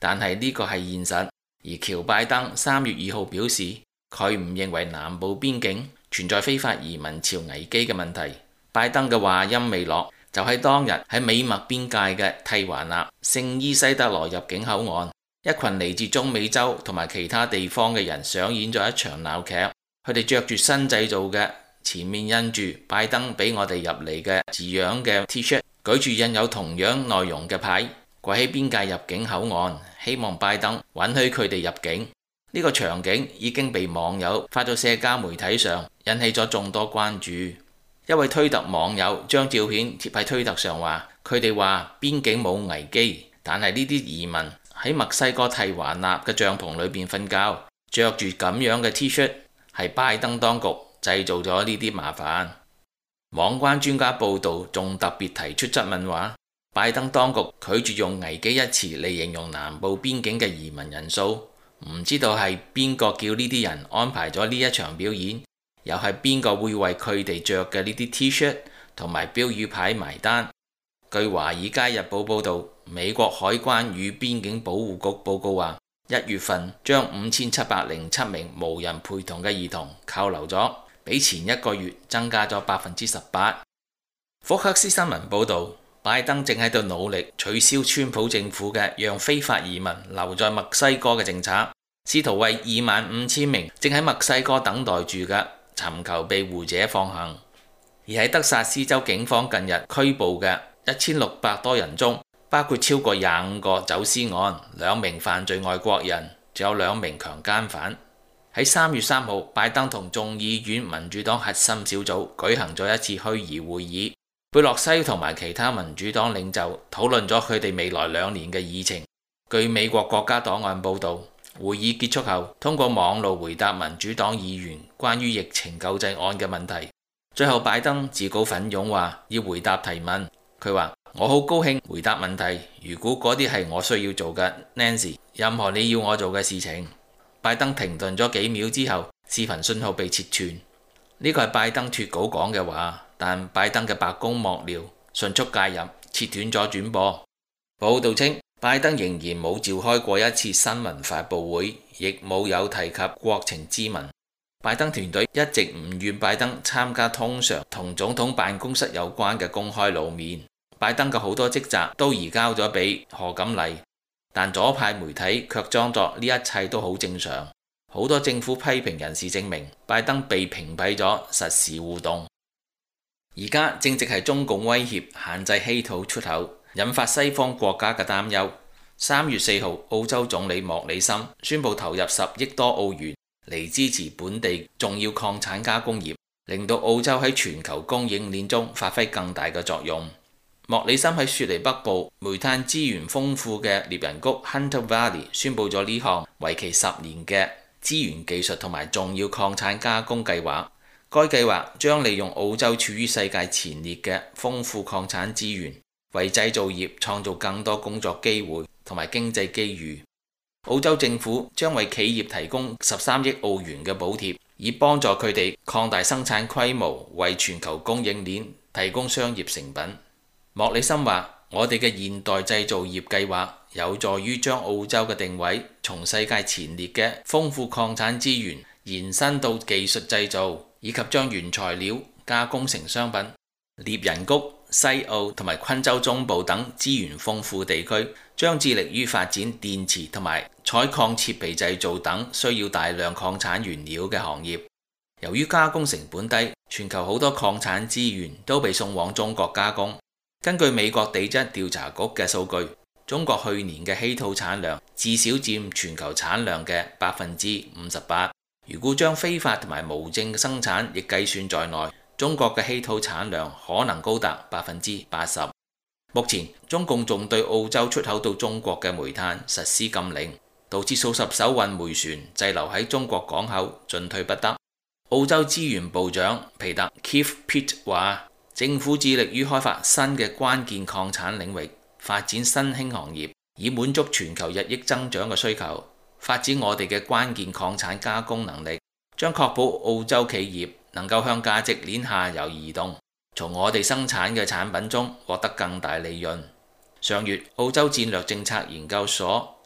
但係呢個係現實。而喬拜登三月二號表示，佢唔認為南部邊境存在非法移民潮危機嘅問題。拜登嘅話音未落，就喺當日喺美墨邊界嘅蒂華納聖伊西德羅入境口岸，一群嚟自中美洲同埋其他地方嘅人上演咗一場鬧劇。佢哋着住新製造嘅前面印住拜登俾我哋入嚟嘅字樣嘅 T 恤，舉住印有同樣內容嘅牌，跪喺邊界入境口岸，希望拜登允許佢哋入境。呢個場景已經被網友發到社交媒體上，引起咗眾多關注。一位推特網友將照片貼喺推特上，話佢哋話邊境冇危機，但係呢啲移民喺墨西哥蒂華納嘅帳篷裏邊瞓覺，着住咁樣嘅 T 恤，係拜登當局製造咗呢啲麻煩。網關專家報道仲特別提出質問，話拜登當局拒絕用危機一詞嚟形容南部邊境嘅移民人數，唔知道係邊個叫呢啲人安排咗呢一場表演，又係邊個會為佢哋着嘅呢啲 T 恤同埋標語牌埋單？據《華爾街日報》報道，美國海關與邊境保護局報告話，一月份將五千七百零七名無人陪同嘅兒童扣留咗，比前一個月增加咗百分之十八。福克斯新聞報道，拜登正喺度努力取消川普政府嘅讓非法移民留在墨西哥嘅政策，試圖為二萬五千名正喺墨西哥等待住嘅尋求庇護者放行。而喺德薩斯州警方近日拘捕嘅一千六百多人中，包括超過廿五個走私案、兩名犯罪外國人，仲有兩名強姦犯。喺三月三號，拜登同眾議院民主黨核心小組舉行咗一次虛擬會議，貝洛西同埋其他民主黨領袖討論咗佢哋未來兩年嘅議程。據美國國家檔案報導，會議結束後，通過網路回答民主黨議員關於疫情救濟案嘅問題。最後拜登自告奮勇話要回答提問。佢話：我好高興回答問題，如果嗰啲係我需要做嘅 ，Nancy， 任何你要我做嘅事情。拜登停頓咗幾秒之後，視頻信號被切斷。呢個係拜登脫稿講嘅話，但拜登嘅白宮幕僚迅速介入，切斷咗轉播。報道稱，拜登仍然冇召開過一次新聞發佈會，亦冇有提及國情咨文。拜登團隊一直唔願拜登參加通常同總統辦公室有關嘅公開露面。拜登嘅好多職責都移交咗俾賀錦麗，但左派媒體卻裝作呢一切都好正常。好多政府批評人士證明，拜登被屏蔽咗實時互動。而家正值係中共威脅限制稀土出口，引發西方國家嘅擔憂。三月四號，澳洲總理莫里森宣布投入十億多澳元嚟支持本地重要礦產加工業，令到澳洲喺全球供應鏈中發揮更大嘅作用。莫里森喺雪梨北部煤炭資源豐富嘅獵人谷 Hunter Valley 宣布咗呢項為期十年嘅資源技術同埋重要礦產加工計劃。該計劃將利用澳洲處於世界前列嘅豐富礦產資源，為製造業創造更多工作機會同埋經濟機遇。澳洲政府將為企業提供十三億澳元嘅補貼，以幫助佢哋擴大生產規模，為全球供應鏈提供商業成品。莫里森話：我哋嘅現代製造業計劃有助於將澳洲嘅定位從世界前列嘅豐富礦產資源延伸到技術製造，以及將原材料加工成商品。獵人谷、西澳同埋昆州中部等資源豐富地區將致力於發展電池同埋採礦設備製造等需要大量礦產原料嘅行業。由於加工成本低，全球好多礦產資源都被送往中國加工。根據美國地質調查局嘅數據，中國去年嘅稀土產量至少佔全球產量嘅百分之五十八。如果將非法同埋無證生產亦計算在內，中國嘅稀土產量可能高達百分之八十。目前中共仲對澳洲出口到中國嘅煤炭實施禁令，導致數十艘運煤船滯留喺中國港口，進退不得。澳洲資源部長皮特 Keith Pitt 話：政府致力於開發新嘅關鍵礦產領域，發展新興行業，以滿足全球日益增長嘅需求。發展我哋嘅關鍵礦產加工能力，將確保澳洲企業能夠向價值鏈下游移動，從我哋生產嘅產品中獲得更大利潤。上月，澳洲戰略政策研究所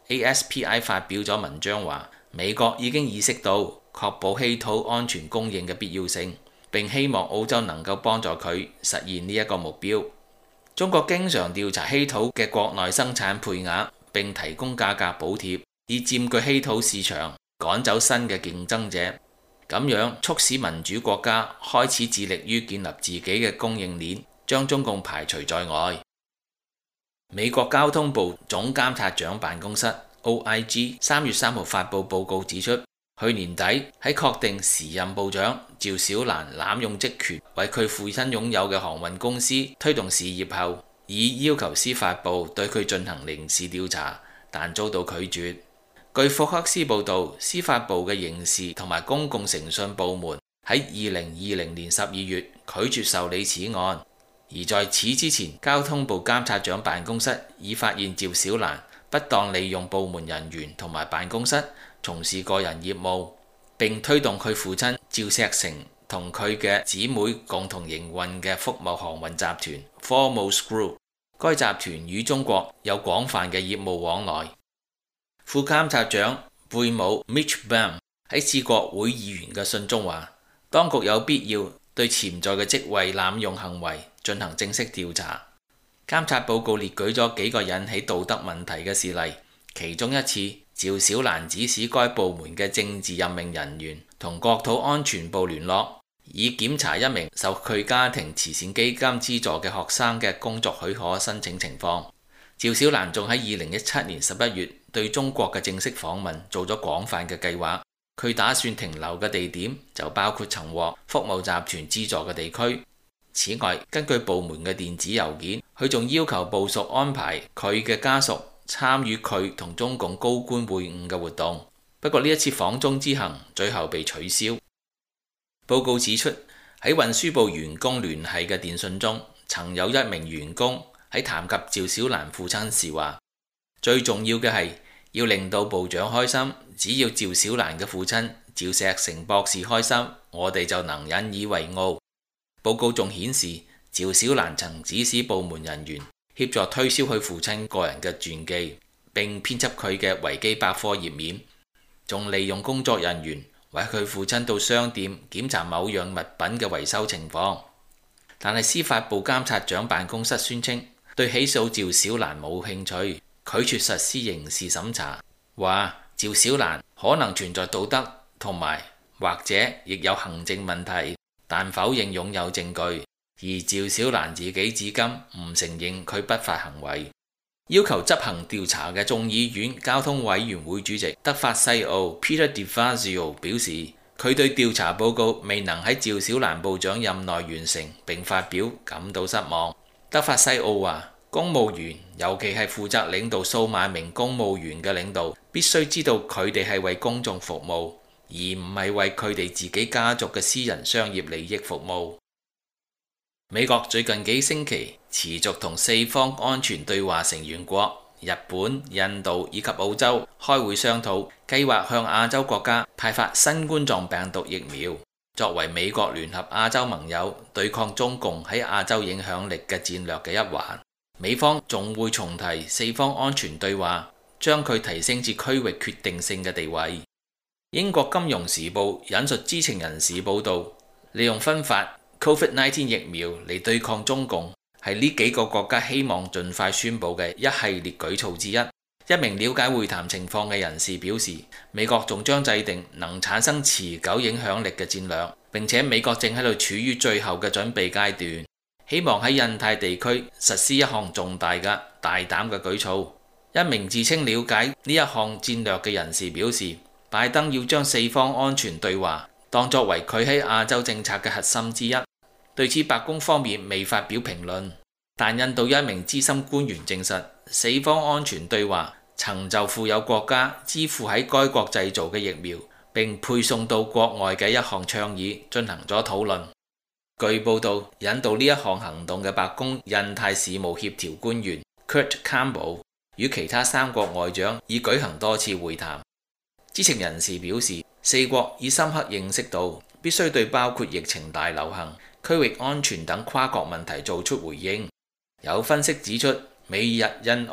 A S P I 發表咗文章話，美國已經意識到確保稀土安全供應嘅必要性，並希望澳洲能夠幫助佢實現呢一個目標。中國經常調查稀土嘅國內生產配額，並提供價格補貼，以佔據稀土市場，趕走新嘅競爭者，咁樣促使民主國家開始致力於建立自己嘅供應鏈，將中共排除在外。美國交通部總監察長辦公室 O I G 三月三號發布報告指出，去年底喺確定時任部長趙小蘭濫用職權為佢父親擁有嘅航運公司推動事業後，已要求司法部對佢進行刑事調查，但遭到拒絕。據福克斯報導，司法部嘅刑事同埋公共誠信部門喺二零二零年十二月拒絕受理此案。而在此之前，交通部監察長辦公室已發現趙小蘭不當利用部門人員同埋辦公室從事個人業務，並推動佢父親趙錫成同佢嘅姊妹共同營運嘅福茂航運集團 Foremost Group。該集團與中國有廣泛嘅業務往來。副監察長貝姆 Mitch Bam 喺致國會議員嘅信中話，當局有必要對潛在嘅職位濫用行為進行正式調查。監察報告列舉咗幾個引起道德問題嘅事例，其中一次，趙小蘭指使該部門嘅政治任命人員同國土安全部聯絡，以檢查一名受佢家庭慈善基金資助嘅學生嘅工作許可申請情況。趙小蘭仲喺二零一七年十一月對中國嘅正式訪問做咗廣泛嘅計劃，佢打算停留嘅地點就包括曾獲福茂集團資助嘅地區。此外，根據部門嘅電子郵件，佢仲要求部屬安排佢嘅家屬參與佢同中共高官會晤嘅活動。不過呢一次訪中之行最後被取消。報告指出，喺運輸部員工聯繫嘅電訊中，曾有一名員工喺談及趙小蘭父親時話，最重要嘅係要令到部長開心，只要趙小蘭嘅父親趙錫成博士開心，我哋就能引以為傲。報告仲顯示，趙小蘭曾指使部門人員協助推銷佢父親個人嘅傳記，並編輯佢嘅維基百科頁面，仲利用工作人員為佢父親到商店檢查某樣物品嘅維修情況。但係司法部監察長辦公室宣稱對起訴趙小蘭冇興趣，拒絕實施刑事審查，話趙小蘭可能存在道德同埋或者亦有行政問題，但否認擁有證據。而趙小蘭自己至今唔承認佢不法行為。要求執行調查嘅眾議院交通委員會主席德法西奧 Peter DeFazio 表示，佢對調查報告未能喺趙小蘭部長任內完成並發表感到失望。德法西奧話，公務員，尤其係負責領導數萬名公務員嘅領導，必須知道佢哋係為公眾服務，而唔係為佢哋自己家族嘅私人商業利益服務。美國最近幾星期持續同四方安全對話成員國日本、印度以及澳洲開會商討，計劃向亞洲國家派發新冠狀病毒疫苗，作為美國聯合亞洲盟友對抗中共喺亞洲影響力嘅戰略嘅一環。美方仲會重提四方安全對話，將佢提升至區域決定性嘅地位。英國金融時報引述知情人士報道，利用分發Covid 十九 疫苗嚟對抗中共，係呢幾個國家希望盡快宣佈嘅一系列舉措之一。一名了解會談情況嘅人士表示，美國仲將制定能產生持久影響力嘅戰略，並且美國正喺度處於最後嘅準備階段，希望喺印太地區實施一項重大嘅大膽嘅舉措。一名自稱了解呢一項戰略嘅人士表示，拜登要將四方安全對話當作為佢喺亞洲政策嘅核心之一。對此，白宮方面未發表評論，但印度一名資深官員證實，四方安全對話曾就富有國家支付喺該國製造嘅疫苗並配送到國外嘅一項倡議進行咗討論。據報道，引導呢一項行動嘅白宮印太事務協調官員 Kurt Campbell 與其他三國外長已舉行多次會談。知情人士表示，四國已深刻認識到必須對包括疫情大流行、區域安全等跨國問題做出回應。有分析指出，美日印澳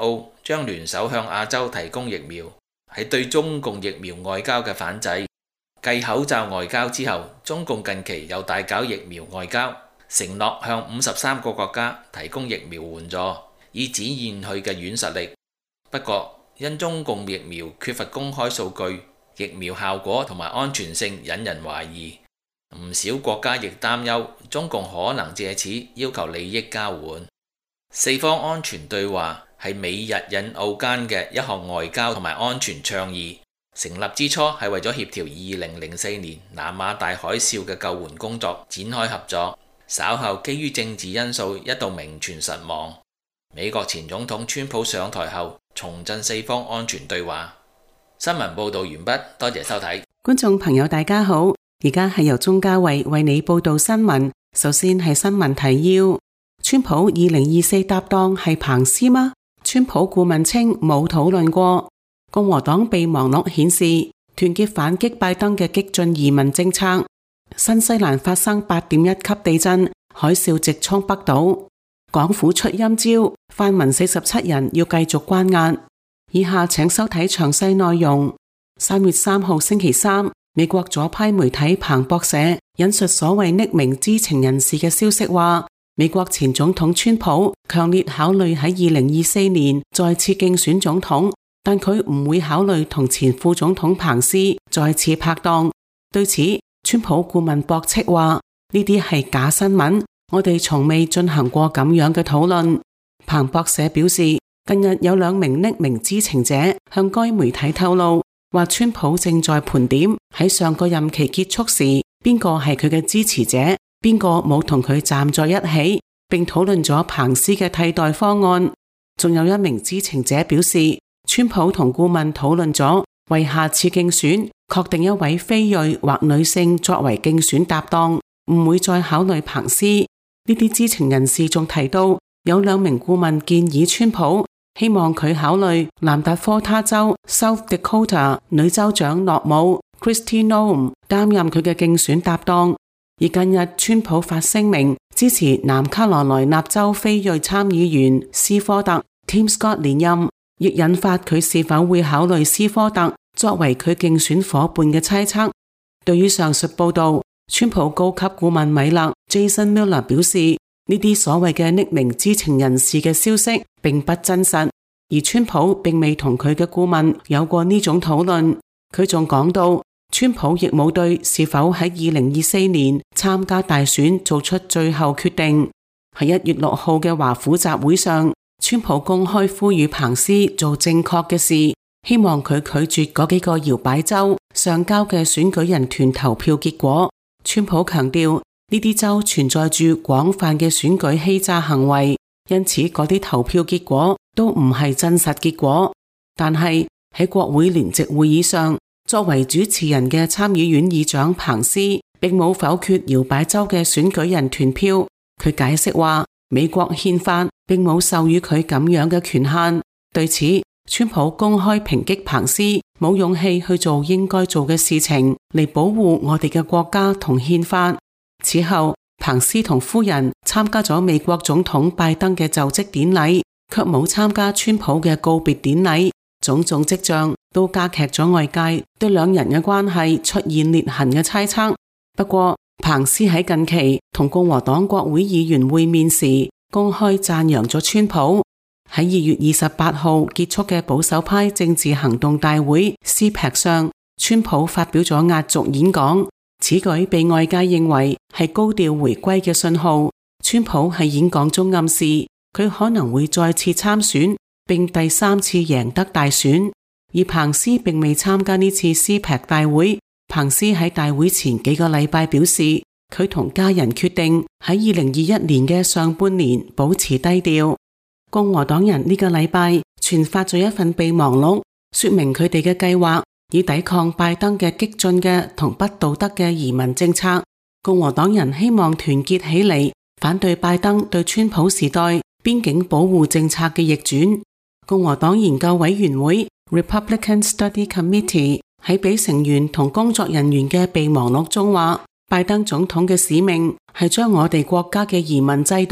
將聯手向亞洲提供疫苗，係對中共疫苗外交嘅反制。繼口罩外交之後，中共近期又大搞疫苗外交，承諾向五十三個國家提供疫苗援助，以展現佢嘅軟實力。不過，因中共疫苗缺乏公開數據，疫苗效果同埋安全性引人懷疑，唔少國家亦擔憂中共可能借此要求利益交換。四方安全對話係美日印澳間嘅一項外交同埋安全倡議。成立之初係為咗協調二零零四年南亞大海嘯嘅救援工作展開合作，稍後基於政治因素一度名存實亡。美國前總統川普上台後重振四方安全對話。新聞報道完畢，多謝收睇。 觀眾朋友大家好，而家係由鍾嘉慧為你報道新聞。首先係新聞提要：川普二零二四搭檔係彭斯嗎？川普顧問稱冇討論過。共和黨備忘錄顯示，團結反擊拜登嘅激進移民政策。新西蘭發生八點一級地震，海嘯直衝北島。港府出陰招，泛民四十七人要繼續關押。以下請收睇詳細內容。三月三號星期三，美國左派媒體彭博社引述所謂匿名知情人士嘅消息話，美國前總統川普強烈考慮喺二零二四年再次競選總統。但佢唔會考慮同前副總統彭斯再次拍檔。對此，川普顧問駁斥話：呢啲係假新聞，我哋從未進行過咁樣嘅討論。彭博社表示，近日有兩名匿名知情者向該媒體透露，話川普正在盤點喺上個任期結束時，邊個係佢嘅支持者，邊個冇同佢站在一起，並討論咗彭斯嘅替代方案。仲有一名知情者表示，川普同顧問討論咗為下次競選確定一位非裔或女性作為競選搭檔，唔會再考慮彭斯。呢啲知情人士仲提到，有兩名顧問建議川普希望佢考慮南達科他州 South Dakota 女州長諾姆 Kristi Noem 擔任佢嘅競選搭檔。而近日川普發聲明支持南卡羅來納州非裔參議員斯科特 Tim Scott 連任，亦引發佢是否會考慮斯科特作為佢競選夥伴嘅猜測。對於上述報道，川普高級顧問米勒 Jason Miller 表示，呢啲所謂嘅匿名知情人士嘅消息並不真實，而川普並未同佢嘅顧問有過呢種討論。佢仲講到，川普亦冇對是否喺二零二四年參加大選做出最後決定。喺一月六號嘅華府集會上，川普公開呼籲彭斯做正確嘅事，希望佢拒絕嗰幾個搖擺州上交嘅選舉人團投票結果。川普強調，呢啲州存在住廣泛嘅選舉欺詐行為，因此嗰啲投票結果都唔係真實結果。但係喺國會聯席會議上，作為主持人嘅參議院議長彭斯並冇否決搖擺州嘅選舉人團票。佢解釋話，美國憲法並冇授予佢咁樣嘅權限。對此，川普公開抨擊彭斯冇勇氣去做應該做嘅事情嚟保護我哋嘅國家同憲法。此後，彭斯同夫人參加咗美國總統拜登嘅就職典禮，卻冇參加川普嘅告別典禮。種種跡象都加劇咗外界對兩人嘅關係出現裂痕嘅猜測。不過，彭斯喺近期同共和黨國會議員會面時，公開讚揚咗川普。喺二月二十八號結束嘅保守派政治行動大會 C PAC 上，川普發表咗壓軸演講。此舉被外界認為係高調回歸嘅信號。川普喺演講中暗示佢可能會再次參選，並第三次贏得大選。而彭斯並未參加呢次 C PAC 大會。彭斯喺大會前幾個禮拜表示，佢同家人決定喺二零二一年嘅上半年保持低調。共和黨人呢個禮拜傳發咗一份備忘錄，說明佢哋嘅計劃以抵抗拜登嘅激進嘅同不道德嘅移民政策。共和黨人希望團結起嚟，反對拜登對川普時代邊境保護政策嘅逆轉。共和黨研究委員會 Republican Study Committee 喺俾成員同工作人員嘅備忘錄中話，拜登總統嘅使命係將我哋國家嘅移民制度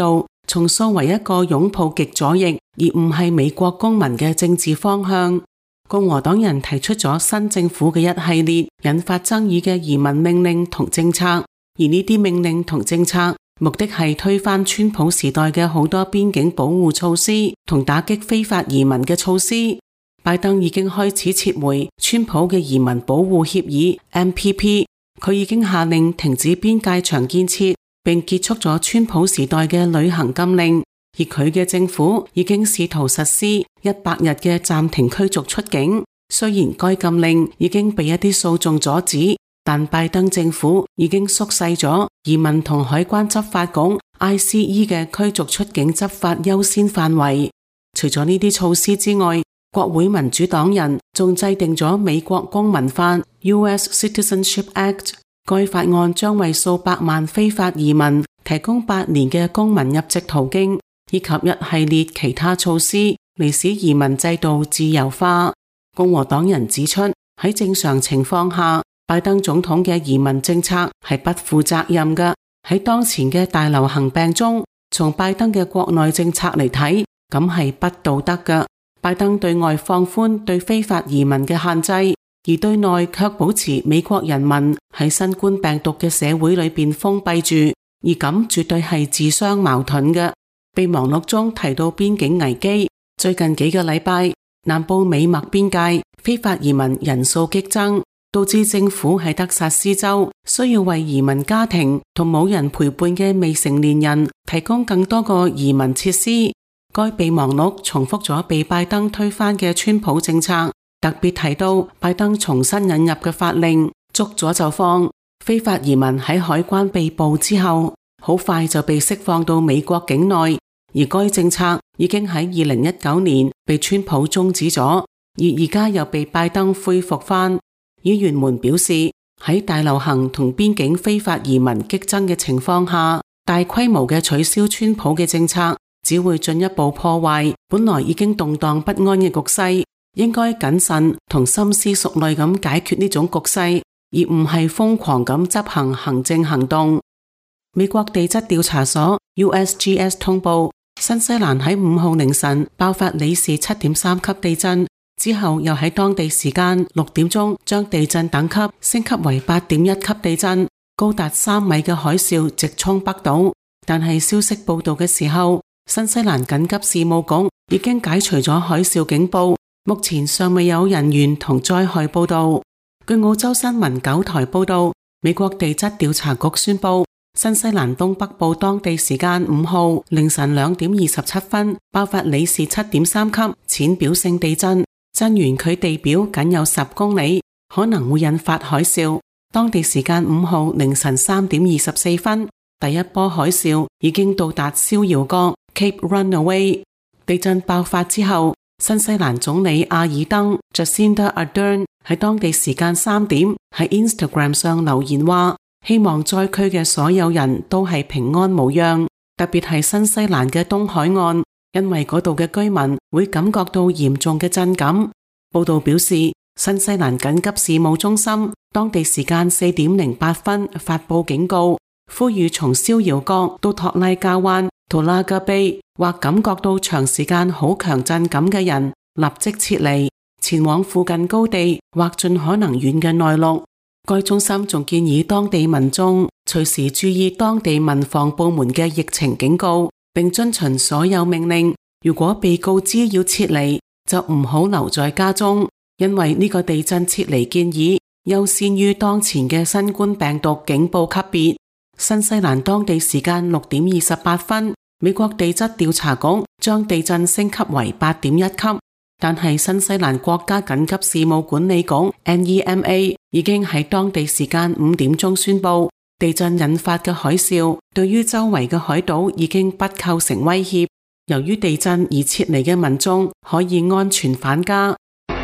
重塑為一個擁抱極左翼而唔係美國公民嘅政治方向。共和黨人提出咗新政府嘅一系列引發爭議嘅移民命令同政策，而呢啲命令同政策目的係推翻川普時代嘅好多邊境保護措施同打擊非法移民嘅措施。拜登已經開始撤回川普嘅移民保護協議 M P P， 佢已經下令停止邊界牆建設，並結束咗川普時代嘅旅行禁令，而佢嘅政府已經試圖實施一百日嘅暫停驅逐出境。雖然該禁令已經被一啲訴訟阻止，但拜登政府已經縮細咗移民同海關執法局 I C E 嘅驅逐出境執法優先範圍。除咗呢啲措施之外，國會民主黨人仲制定咗美國公民法 U S Citizenship Act， 該法案將為數百萬非法移民提供八年嘅公民入籍途徑，以及一系列其他措施嚟使移民制度自由化。共和黨人指出，喺正常情況下，拜登總統嘅移民政策係不負責任嘅。喺當前嘅大流行病中，從拜登嘅國內政策嚟睇，咁係不道德嘅。拜登對外放寬對非法移民嘅限制，而對內卻保持美國人民喺新冠病毒嘅社會裏邊封閉住，而咁絕對係自相矛盾嘅。備忘錄中提到邊境危機，最近幾個禮拜，南部美墨邊界非法移民人數激增，導致政府喺德薩斯州需要為移民家庭同冇人陪伴嘅未成年人提供更多個移民設施。該備忘錄重複咗被拜登推翻嘅川普政策，特別提到拜登重新引入嘅法令，捉咗就放。非法移民喺海關被捕之後，好快就被釋放到美國境內，而該政策已經喺二零一九年被川普終止咗，而而家又被拜登恢復翻。議員們表示，喺大流行同邊境非法移民激增嘅情況下，大規模嘅取消川普嘅政策只會進一步破壞本來已經動盪不安嘅局勢，應該謹慎同深思熟慮咁解決呢種局勢，而唔係瘋狂咁執行行政行動。美國地質調查所 U S G S 通報，新西蘭喺五號凌晨爆發里氏七點三級地震，之後又喺當地時間六點鐘將地震等級升級為八點一級地震，高達三米嘅海嘯直衝北島。但係消息報道嘅時候，新西蘭緊急事務局已經解除咗海嘯警報，目前尚未有人員同災害報道。據澳洲新聞九台報道，美國地質調查局宣布，新西蘭東北部當地時間五號凌晨兩點二十七分爆發里氏七點三級淺表性地震，震源距地表僅有十公里，可能會引發海嘯。當地時間五號凌晨三點二十四分，第一波海嘯已經到達逍遙角 Cape Runaway。地震爆發之後，新西蘭總理阿爾登 Jacinda Ardern 喺當地時間三點喺 Instagram 上留言話，希望災區嘅所有人都係平安無恙，特別係新西蘭嘅東海岸，因為嗰度嘅居民會感覺到嚴重嘅震感。報道表示，新西蘭緊急事務中心當地時間四點零八分發佈警告，呼籲從逍遙角到托拉加灣 Tolaga Bay 或感覺到長時間好強震感嘅人立即撤離，前往附近高地或盡可能遠嘅內陸。該中心仲建議當地民眾隨時注意當地民防部門嘅疫情警告，並遵循所有命令。如果被告知要撤離，就唔好留在家中，因為呢個地震撤離建議優先於當前嘅新冠病毒警報級別。新西蘭當地時間六點二十八分，美國地質調查局將地震升級為八點一級，但係新西蘭國家緊急事務管理局 N E M A 已經喺當地時間五點鐘宣布，地震引發嘅海嘯對於周圍嘅海島已經不構成威脅，由於地震而撤離嘅民眾可以安全返家。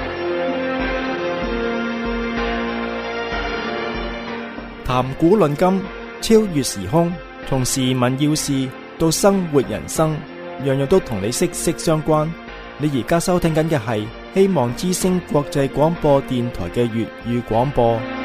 談古論今，超越時空，從時聞要事到生活人生，樣樣都同你息息相關。你而家收聽緊嘅係希望之聲國際廣播電台嘅粵語廣播。